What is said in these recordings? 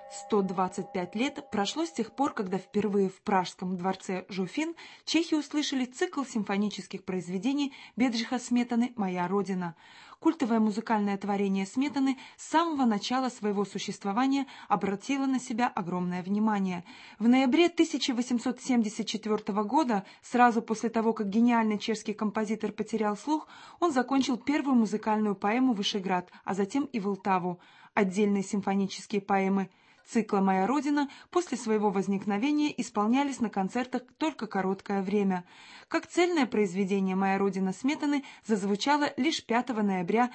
125 лет прошло с тех пор, когда впервые в Пражском дворце Жуфин чехи услышали цикл симфонических произведений Бедřиcha Сметаны «Моя Родина». Культовое музыкальное творение Сметаны с самого начала своего существования обратило на себя огромное внимание. В ноябре 1874 года, сразу после того, как гениальный чешский композитор потерял слух, он закончил первую музыкальную поэму «Вышеград», а затем и «Волтаву». Отдельные симфонические поэмы цикла «Моя Родина» после своего возникновения исполнялись на концертах только короткое время. Как цельное произведение «Моя Родина» Сметаны зазвучало лишь 5 ноября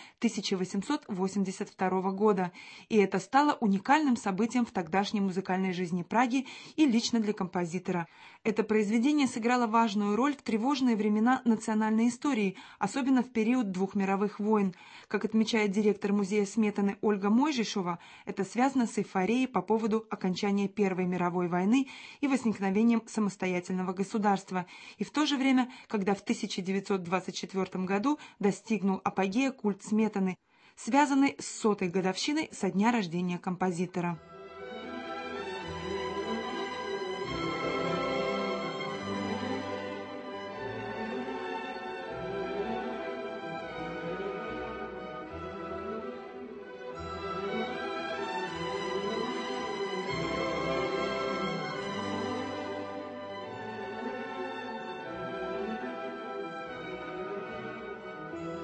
1882 года, и это стало уникальным событием в тогдашней музыкальной жизни Праги и лично для композитора. Это произведение сыграло важную роль в тревожные времена национальной истории, особенно в период двух мировых войн. Как отмечает директор музея Сметаны Ольга Мойжишова, это связано с эйфорией по поводу окончания Первой мировой войны и возникновением самостоятельного государства, и в то же время, когда в 1924 году достигнул апогея культ Сметаны, связанный с 100-й годовщиной со дня рождения композитора.